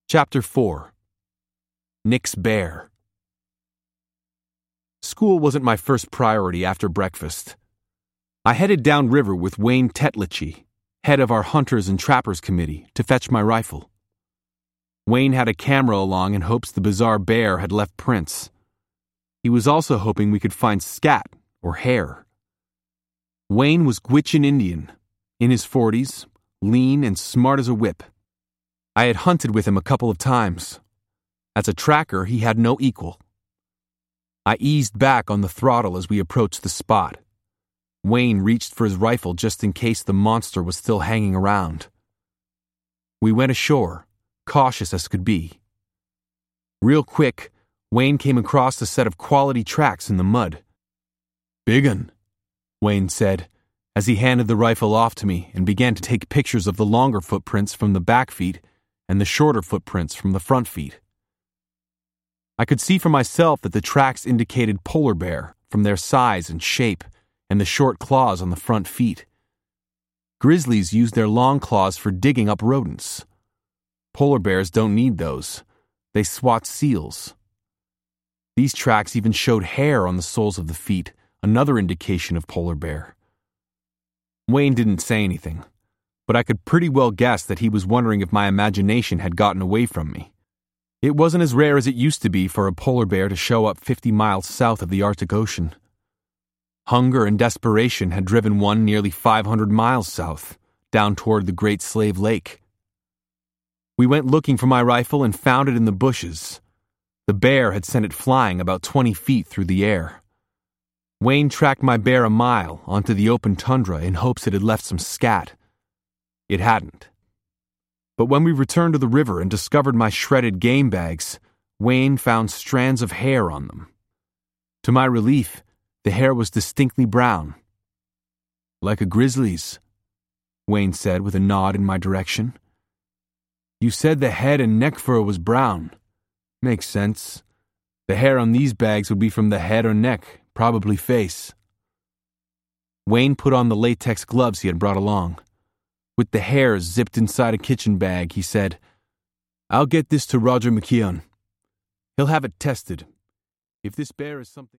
Chapter 4. Nick's Bear. School wasn't my first priority after breakfast. I headed downriver with Wayne Tetlichy, head of our Hunters and Trappers Committee, to fetch my rifle. Wayne had a camera along in hopes the bizarre bear had left prints. He was also hoping we could find scat or hair. Wayne was Gwich'in Indian, in his 40s, lean and smart as a whip. I had hunted with him a couple of times. As a tracker, he had no equal. I eased back on the throttle as we approached the spot. Wayne reached for his rifle just in case the monster was still hanging around. We went ashore, cautious as could be. Real quick, Wayne came across a set of quality tracks in the mud. "Big 'un," Wayne said, as he handed the rifle off to me and began to take pictures of the longer footprints from the back feet and the shorter footprints from the front feet. I could see for myself that the tracks indicated polar bear from their size and shape and the short claws on the front feet. Grizzlies use their long claws for digging up rodents. Polar bears don't need those. They swat seals. These tracks even showed hair on the soles of the feet, another indication of polar bear. Wayne didn't say anything, but I could pretty well guess that he was wondering if my imagination had gotten away from me. It wasn't as rare as it used to be for a polar bear to show up 50 miles south of the Arctic Ocean. Hunger and desperation had driven one nearly 500 miles south, down toward the Great Slave Lake. We went looking for my rifle and found it in the bushes. The bear had sent it flying about 20 feet through the air. Wayne tracked my bear a mile onto the open tundra in hopes it had left some scat. It hadn't. But when we returned to the river and discovered my shredded game bags, Wayne found strands of hair on them. To my relief, the hair was distinctly brown. "Like a grizzly's," Wayne said with a nod in my direction. "You said the head and neck fur was brown. Makes sense. The hair on these bags would be from the head or neck, probably face." Wayne put on the latex gloves he had brought along. With the hairs zipped inside a kitchen bag, he said, "I'll get this to Roger McKeon. He'll have it tested. If this bear is something..."